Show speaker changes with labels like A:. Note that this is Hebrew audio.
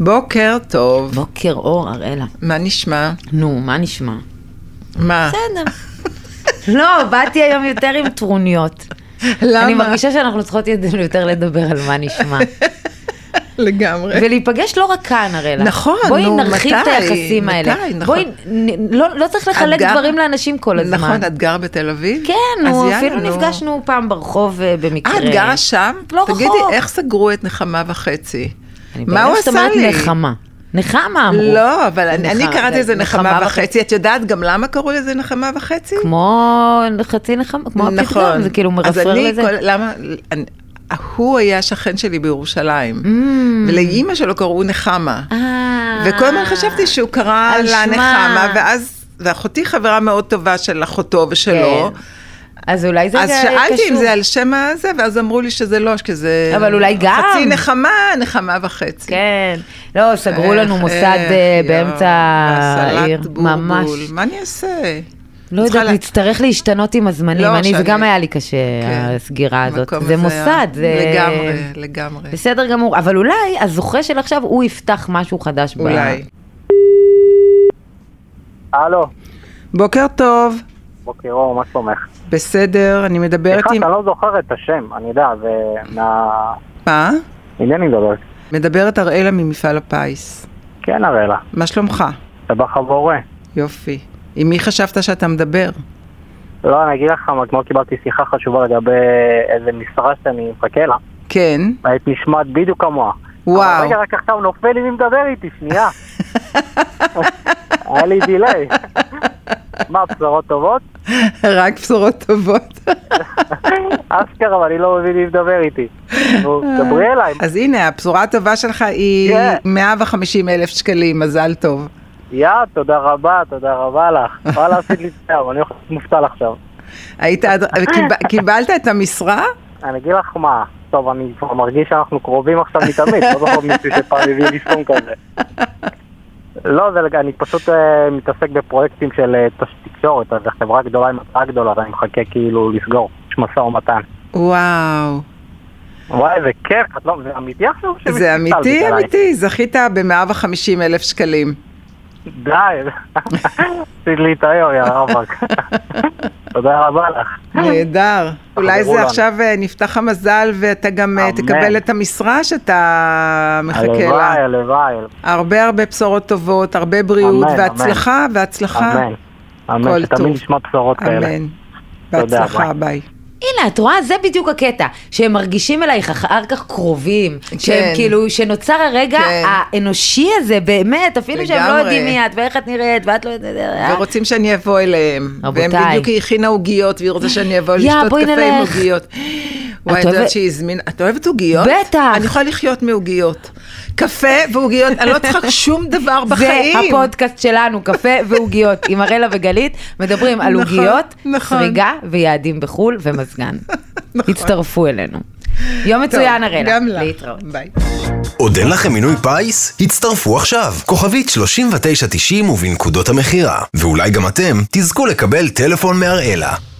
A: בוקר טוב.
B: בוקר אור, אראלה.
A: מה נשמע?
B: נו, מה נשמע?
A: מה?
B: בסדר. לא, באתי היום יותר עם טרוניות.
A: למה?
B: אני מרגישה שאנחנו צריכות יותר לדבר על מה נשמע.
A: לגמרי.
B: ולהיפגש לא רק כאן, אראלה.
A: נכון,
B: בואי
A: נו,
B: נרחיב את היחסים האלה.
A: נכון.
B: בואי, לא צריך לחלק דברים לאנשים כל הזמן.
A: נכון, את גר בתל אביב?
B: כן, אפילו נפגשנו פעם ברחוב במקרה.
A: את גרה שם?
B: לא רחוק.
A: תגידי, איך סגרו את נחמה וחצי? מה הוא עשה
B: לי?
A: לי?
B: נחמה אמרו.
A: לא, אבל אני קראתי לזה נחמה וחצי. את יודעת גם למה קראו לזה נחמה וחצי?
B: כמו חצי נחמה, כמו הפתגם, זה כאילו מרפר לזה.
A: למה? הוא היה שכן שלי בירושלים, ולאמא שלו קראו נחמה. וכל הזמן חשבתי שהוא קרא לה נחמה, ואחותי חברה מאוד טובה של אחותו ושלו.
B: אז אולי זה קשור.
A: אז שאלתי אם זה על שם הזה, ואז אמרו לי שזה לא, שזה...
B: אבל אולי גם.
A: חצי נחמה וחצי.
B: כן. לא, סגרו לנו מוסד באמצע העיר. ממש.
A: מה אני אעשה?
B: לא יודעת, נצטרך להשתנות עם הזמנים. זה גם היה לי קשה, הסגירה הזאת. זה מוסד.
A: לגמרי.
B: בסדר גמור. אבל אולי הזוכה של עכשיו, הוא יפתח משהו חדש.
A: אולי.
C: הלו.
A: בוקר טוב.
C: בוקר אור, מה שלומך?
A: בסדר, אני מדברת עם...
C: אני לא זוכר את השם, אני יודע, זה
A: מה?
C: הנה אני מדברת.
A: מדברת אראלה ממפעל הפיס.
C: כן, אראלה.
A: מה שלומך?
C: סבח חבורה.
A: יופי. עם מי חשבת שאתה מדבר?
C: לא, אני אגיד לך, אתמול קיבלתי שיחה חשובה לגבי איזה משרה שאני מחכה לה.
A: כן.
C: והיית נשמעת בדיוק כמוה.
A: וואו.
C: אבל רגע, רק עכשיו נופל לי מי מדבר איתי, שנייה. היה לי דילי. מה, בשורות טובות?
A: רק בשורות טובות.
C: אשכרה, אבל אני לא מבין מי מדבר איתי. דברי אליי.
A: אז הנה, הבשורה הטובה שלך היא 150,000 שקלים, מזל טוב.
C: תודה רבה לך. וואלה, עשית לי טוב, אני מופתע עכשיו.
A: קיבלת את המשרה?
C: אני אגיד לך מה, טוב, אני מרגיש שאנחנו קרובים עכשיו מתאמית, לא זוכר מישהו שפעם הביא לי סכום כזה. לא, אני פשוט מתעסק בפרויקטים של תקשורת, אז חברה גדולה עם הצעה גדולה, ואני מחכה כאילו לסגור, יש משא ומתן.
A: וואו.
C: וואי, זה כיף, זה אמיתי עכשיו?
A: זה אמיתי, זכית ב150,000 שקלים.
C: די, עשית לי את היום, יא רבק. תודה רבה לך.
A: נהדר. אולי זה עכשיו נפתח המזל ואתה גם תקבל את המשרה שאתה מחכה לה.
C: הלוואי.
A: הרבה בשורות טובות, הרבה בריאות והצלחה.
C: אמן, שתמיד נשמע בשורות כאלה.
A: אמן. בהצלחה, ביי.
B: הנה, את רואה, זה בדיוק הקטע, שהם מרגישים אלייך אחר כך קרובים, שהם כאילו, שנוצר הרגע האנושי הזה, באמת, אפילו שהם לא יודעים מי את, ואיך את נראית, ואת לא יודעת,
A: ורוצים שאני אבוא אליהם, והם בדיוק הכינה עוגיות, והיא רוצה שאני אבוא לשתות קפה עם עוגיות. וואי, את יודעת שהזמין, את אוהבת עוגיות?
B: בטח.
A: אני יכולה לחיות מעוגיות. קפה ועוגיות, אני לא צריכה שום דבר בחיים.
B: זה הפודקאסט שלנו, קפה ועוגיות, עם אראלה וגלית, מדברים על עוגיות, סריגה ויעדים בחול ומזגן. הצטרפו אלינו. יום מצוין, אראלה.
A: גם לה.
B: להתראות.
A: ביי.
D: עוד אין לכם מינוי פיס? הצטרפו עכשיו. כוכבית 3990 ובנקודות המחירה. ואולי גם אתם תזכו לקבל טלפון מאראלה.